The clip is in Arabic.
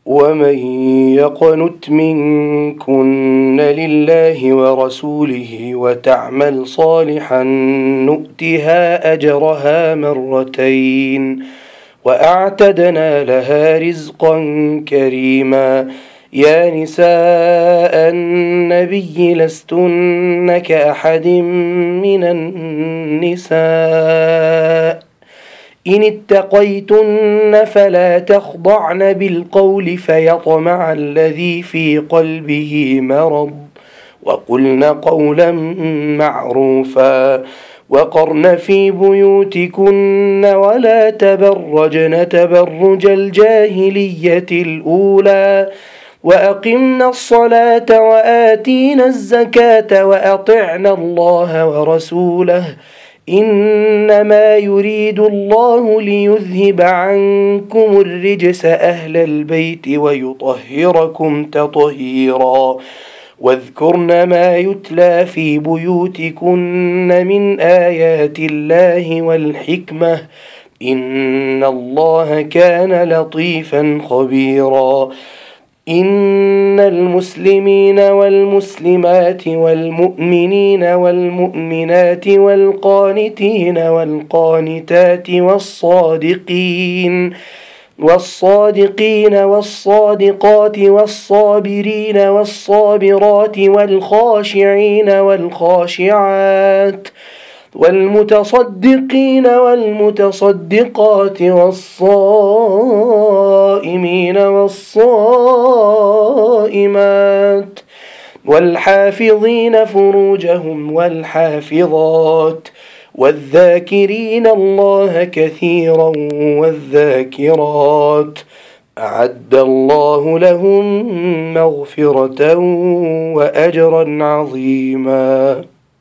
ومن يقنت منكن لله ورسوله وتعمل صالحا نؤتها أجرها مرتين وأعتدنا لها رزقا كريما. يا نساء النبي لستن كأحد من النساء إن اتقيتن فلا تخضعن بالقول فيطمع الذي في قلبه مرض وقلن قولا معروفا وقرن في بيوتكن ولا تبرجن تبرج الجاهلية الأولى وأقمنا الصلاة وآتينا الزكاة وأطعنا الله ورسوله إنما يريد الله ليذهب عنكم الرجس أهل البيت ويطهركم تطهيرا. واذكرن ما يتلى في بيوتكن من آيات الله والحكمة إن الله كان لطيفا خبيرا. إن المسلمين والمسلمات والمؤمنين والمؤمنات والقانتين والقانتات والصادقين والصادقات والصابرين والصابرات والخاشعين والخاشعات والمتصدقين والمتصدقات والصائمين والصائمات والحافظين فروجهم والحافظات والذاكرين الله كثيرا والذاكرات أعد الله لهم مغفرة وأجرا عظيما.